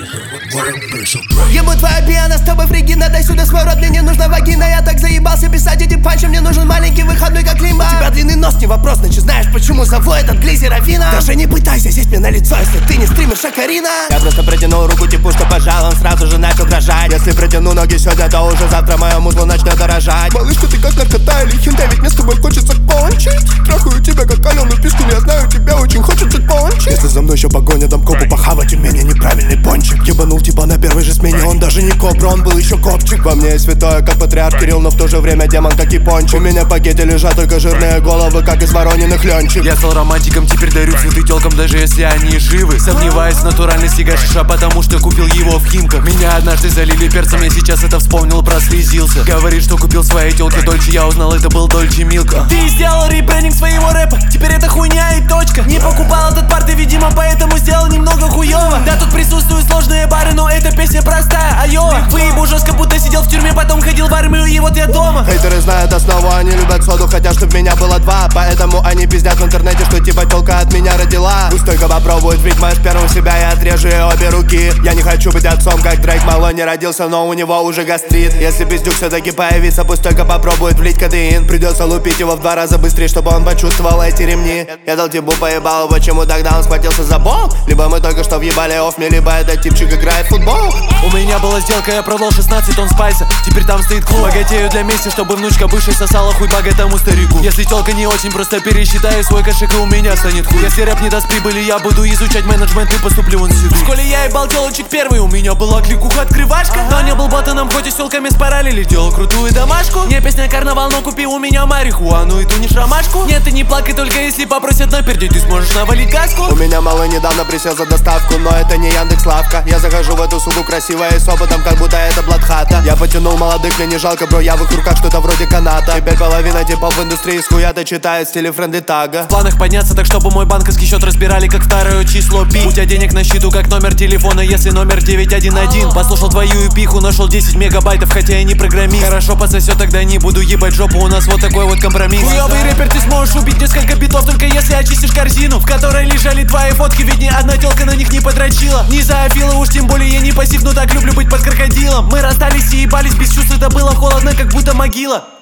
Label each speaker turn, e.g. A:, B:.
A: Ебу твоя пьяна, с тобой фригина, дай сюда свой рот, мне не нужна вагина. Я так заебался писать эти панчи, мне нужен маленький выходной, как лимба. У тебя длинный нос, не вопрос, значит знаешь, почему заводит от глизера вина. Даже не пытайся сесть мне на лицо, если ты не стримишь Шакарина. Я просто протянул руку, типа, что пожал, он сразу же начал дрожать. Если протяну ноги сегодня, то уже завтра мое музло начнет дорожать.
B: Малышка, ты как наркота или хинта, ведь мне с тобой хочется кончить. Трахаю тебя как Алену Пискин, я знаю, тебя очень хочется кончить.
C: Если за мной еще погоня, дам копу похавать, у меня неправильный пончик. Ебанул типа на первой же смене, он даже не кобра, он был еще копчик.
B: Во мне есть святое, как патриарх Кирилл, но в то же время демон, как и пончик. У меня в пакете лежат только жирные головы, как из вороненных ленчик.
D: Я стал романтиком, теперь дарю цветы телкам, даже если они живы. Сомневаюсь в натуральности гашиша, потому что купил его в Химках. Меня однажды залили перцем, я сейчас это вспомнил, прослезился. Говорит, что купил своей телке Дольче, я узнал, это был Дольче Милка.
E: Ты сделал ребрендинг своего рэпа, теперь это хуйня и точка. Не покупал этот пар, ты, видимо, поэтому сделал немного хуёво. Да, тут присутствуют сложные бары, но эта песня простая, айо. Выебу жестко, будто сидел в тюрьме, потом ходил в армию, и вот я дома.
B: Хейтеры знают основу, они любят соду, хотят, чтоб меня было два. Поэтому они пиздят в интернете, что типа тёлка от меня родила. Пусть только попробует, ведь можешь первым себя и отрежу обе руки. Я не хочу быть отцом, как Дрейк, мало не родился, но у него уже гастрит. Если пиздюк все-таки появится, пусть только попробует влить кадеин. Придется лупить его в 2 раза быстрее, чтобы он почувствовал эти ремни. Я дал типу поебал, почему тогда он схватился за бол? Либо мы только что въебали офми, либо этот типчик играет в футбол.
D: У меня была сделка, я продал 16 тонн спайса. Теперь там стоит клуб, богатею для мести, чтобы внучка бывшей сосала хуй богатому старику. Если тёлка не очень, просто пересчитаю свой кошек, и у меня станет хуй. Если рэп не даст прибыли, я буду изучать менеджмент и поступлю в институт.
E: В школе я ебал телочек первый, у меня была кликуха открывашка. Но не был ботаном, хоть и с тёлками спаралили, делал крутую домашку. Не песня карнавал, но купи у меня марихуану и тунешь ромашку. Нет, ты не плакай, только если попросят на перде, ты сможешь навалить газку.
B: У меня малый недавно присел за доставку, но это не Яндекс.Лавка. Я захожу в эту суку красивая и с опытом, как будто это Бладхата. Я потянул молодых, мне не жалко, бро, я в их руках что-то вроде каната. Теперь половина типов в индустрии с хуя-то читает в стиле френды тага.
D: В планах подняться так, чтобы мой банковский счет разбирали, как второе число пи. У тебя денег на счету, как номер телефона, если номер 911. Послушал твою эпиху, нашел 10 мегабайтов, хотя я не программист. Хорошо пососет, тогда не буду ебать жопу, у нас вот такой вот компромисс.
E: Хуёвый рэпер, ты сможешь убить несколько битов, только если очистишь корзину, в которой лежали твои фотки, ведь ни одна тёлка на них не подрочила. Не зоофила, уж тем более я не пассив, но так люблю быть под крокодилом. Мы расстались и ебались без чувств, это было холодно, как будто могила.